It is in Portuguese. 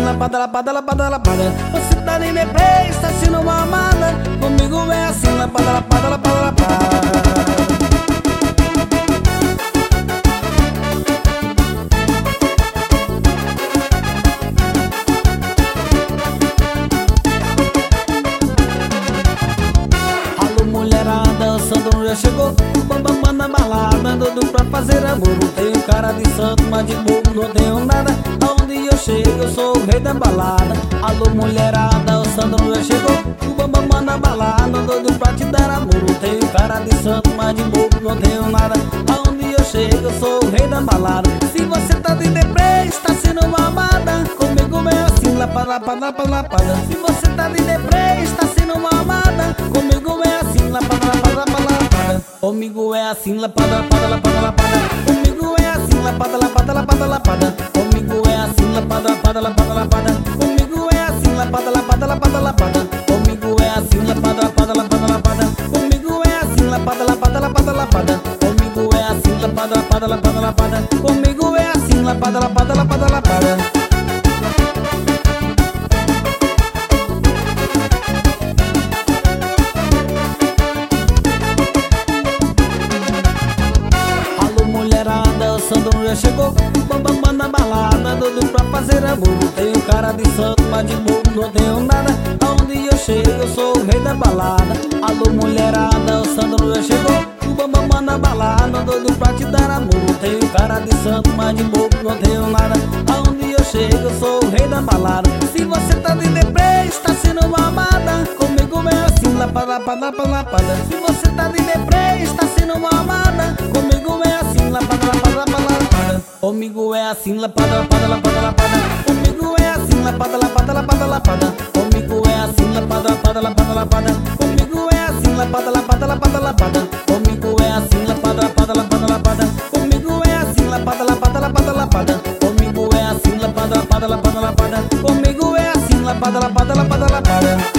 lapada, lapada, lapada, lapada. Você tá nem deprê, está sendo uma amada. Comigo é assim, lapada, lapada, lapada, lapada. Mulherada, o Sandro já chegou, o bambam na balada, doido pra fazer amor. Não tenho cara de santo, mas de bobo não tenho nada. Aonde eu chego, eu sou o rei da balada. Alô mulherada, o Sandro já chegou, o bambam na balada, doido pra te dar amor. Não tenho cara de santo, mas de bobo não tenho nada. Aonde eu chego, eu sou o rei da balada. Se você tá de deprê, está sendo uma amada. Comigo é assim, lapada, lapada, lapada, lapada. Se você tá de deprê, está sendo uma amada. Comigo é assim, lapada, lapada, lapada, lapada. Comigo é assim, lapada, lapada, lapada, lapada. Comigo é assim, lapada, lapada, lapada, lapada. Comigo é assim, lapada, lapada, lapada, lapada. Comigo é assim, lapada, lapada, lapada, lapada. Comigo é assim, lapada, lapada, lapada, lapada. Comigo é assim, lapada, lapada, lapada, lapada. Comigo é assim, lapada, lapada, lapada, lapada. Comigo é assim, lapada, lapada, lapada, lapada. O Sandro já chegou, bambam na balada, doido pra fazer amor. Não tenho cara de santo, mas de bobo não tenho nada. Aonde eu chego, eu sou o rei da balada. Alô mulherada, o Sandro já chegou, o bambam na balada, doido pra te dar amor. Não tenho cara de santo, mas de bobo não tenho nada. Aonde eu chego, eu sou o rei da balada. Se você tá de deprê, está sendo uma amada. Comigo é assim, lapada, lapada, lapada, lapada. Se você tá de deprê, está sendo uma amada. Comigo é assim, lapada, lapada, lapada, lapada. Comigo é assim, lapada, lapada, lapada, lapada. Comigo é assim, lapada, lapada, lapada, lapada. Comigo é assim, lapada, lapada, lapada, lapada. Comigo é assim, lapada, lapada, lapada, lapada. Comigo é assim, lapada, lapada, lapada, lapada. Comigo é assim, lapada, lapada, lapada, lapada. Comigo é assim, lapada, lapada, lapada, lapada. Comigo é assim, lapada, lapada, lapada, lapada.